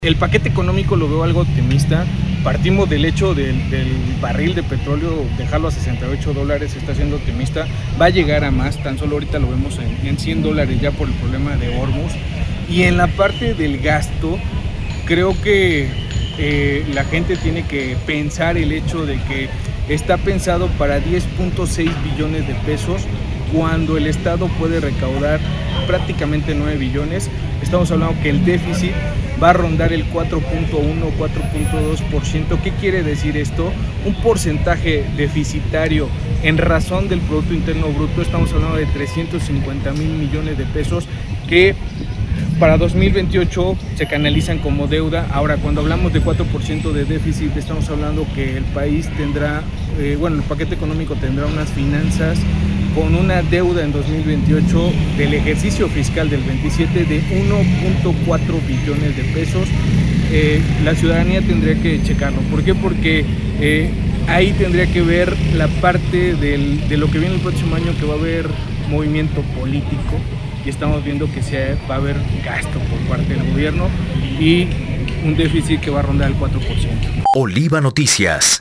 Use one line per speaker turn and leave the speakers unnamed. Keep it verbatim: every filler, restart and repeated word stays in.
El paquete económico lo veo algo optimista. Partimos del hecho del, del barril de petróleo, dejarlo a sesenta y ocho dólares, está siendo optimista. Va a llegar a más, tan solo ahorita lo vemos en, en cien dólares ya por el problema de Hormuz. Y en la parte del gasto, creo que eh, la gente tiene que pensar el hecho de que está pensado para diez punto seis billones de pesos, cuando el Estado puede recaudar prácticamente nueve billones. Estamos hablando que el déficit va a rondar el cuatro punto uno, cuatro punto dos por ciento. ¿Qué quiere decir esto? Un porcentaje deficitario en razón del Producto Interno Bruto. Estamos hablando de trescientos cincuenta mil millones de pesos que para dos mil veintiocho se canalizan como deuda. Ahora, cuando hablamos de cuatro por ciento de déficit, estamos hablando que el país tendrá, eh, bueno, el paquete económico tendrá unas finanzas con una deuda en dos mil veintiocho del ejercicio fiscal del veintisiete de uno punto cuatro billones de pesos. Eh, la ciudadanía tendría que checarlo. ¿Por qué? Porque eh, ahí tendría que ver la parte del, de lo que viene el próximo año, que va a haber movimiento político y estamos viendo que se va a haber gasto por parte del gobierno y un déficit que va a rondar el cuatro por ciento.
Oliva Noticias.